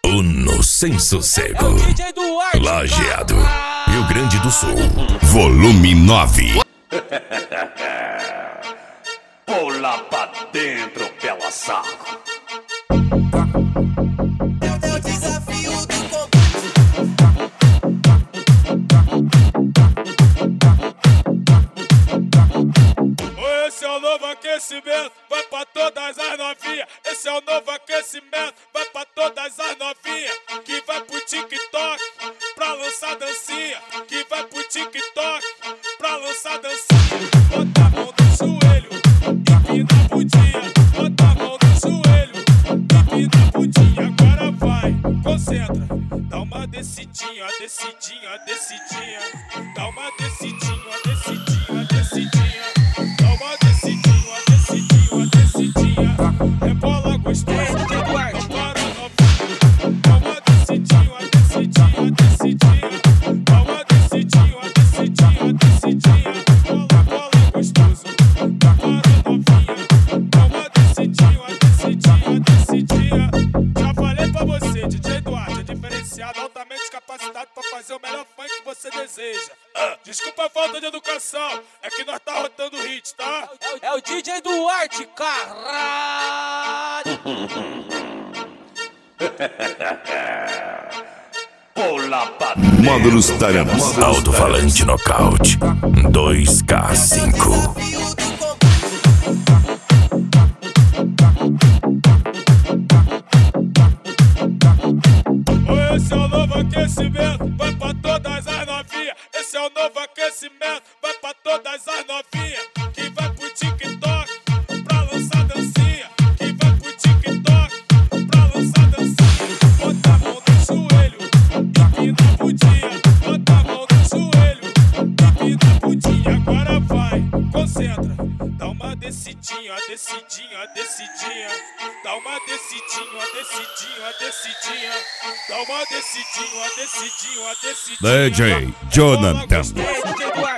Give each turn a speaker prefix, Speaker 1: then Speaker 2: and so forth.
Speaker 1: Uno sem sossego. Lajeado, Rio Grande do Sul.
Speaker 2: Volume 9.
Speaker 3: Pula pra dentro, pela saco.
Speaker 4: É o desafio do
Speaker 5: Esse é o novo aquecimento, vai pra todas as novinhas. Esse é o novo aquecimento, vai pra todas as novinhas. Que vai pro TikTok, pra lançar dancinha. Que vai pro TikTok, pra lançar dancinha. Bota a mão no joelho, empina a bundinha. Bota a mão no joelho, empina a bundinha. Agora vai, concentra. Dá uma descidinha, descidinha, descidinha. Dá uma descidinha, descidinha, descidinha. Rebola gostoso, Eduardo, para novinha. Dá uma descidinha, descidinha, descidinha. Dá uma descidinha, descidinha, descidinha. Rebola gostoso, para novinha. Dá uma descidinha, descidinha, descidinha. Já falei pra você, DJ Eduardo, é diferenciado, altamente capacitado pra fazer o melhor funk que você deseja. Desculpa a falta de educação, é que nós tá rotando hit, tá?
Speaker 4: É o DJ Duarte, caralho!
Speaker 3: Pula pra dentro.
Speaker 2: Módulos Taranas.
Speaker 1: Alto-falante nocaute 2K5.
Speaker 5: Esse é o novo aquecimento, vai pra todas as novinhas. Esse é o novo aquecimento, vai pra todas as novinhas. Que vai pro TikTok, pra lançar dancinha. Que vai pro TikTok, pra lançar dancinha. Bota a mão no joelho, empina a bundinha. Bota a mão no joelho, empina a bundinha. Agora vai, concentra. Dá uma descidinha, descidinha, descidinha. Dá uma descidinha, descidinha, descidinha. Dá uma descidinha, descidinha, descidinha.
Speaker 2: DJ Jonathan.
Speaker 4: DJ Duarte.